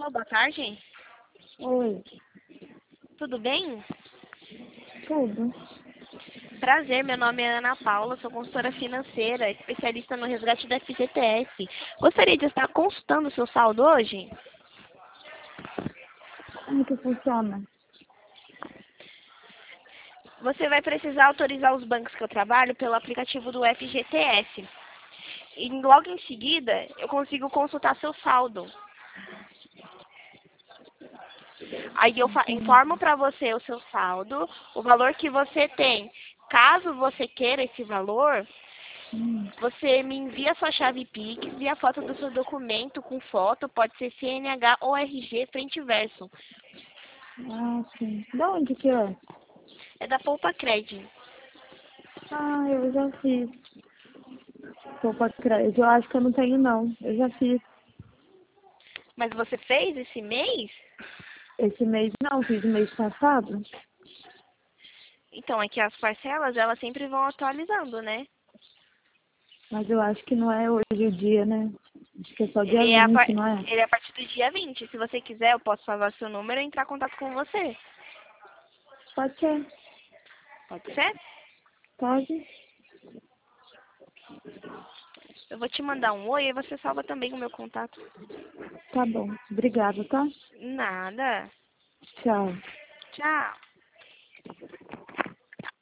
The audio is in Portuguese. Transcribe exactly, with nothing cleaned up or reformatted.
Alô, boa tarde. Oi, Tudo bem? tudo. Prazer, meu nome é Ana Paula, sou consultora financeira, especialista no resgate da F G T S. Gostaria de estar consultando o seu saldo hoje? Como que funciona? Você vai precisar autorizar os bancos que eu trabalho pelo aplicativo do F G T S. E logo em seguida, eu consigo consultar seu saldo. Aí eu fa- informo para você o seu saldo, o valor que você tem. Caso você queira esse valor, Hum, você me envia sua chave Pix e a foto do seu documento com foto, pode ser C N H ou R G, frente e verso. ah, sim. De onde que é? É da Poupa Cred. Ah, eu já fiz. Poupa crédito. Eu acho que eu não tenho, não. Eu já fiz. Mas você fez esse mês? Esse mês não, fiz o mês passado. Então, é que as parcelas, elas sempre vão atualizando, né? Mas eu acho que não é hoje o dia, né? Acho que é só dia Ele é, a par- vinte, não é? ele é a partir do dia vinte. Se você quiser, eu posso salvar seu número e entrar em contato com você. Pode ser. Pode ser? Pode. Eu vou te mandar um oi e você salva também o meu contato. Tá bom. Obrigada, tá? Nada. Tchau. Tchau.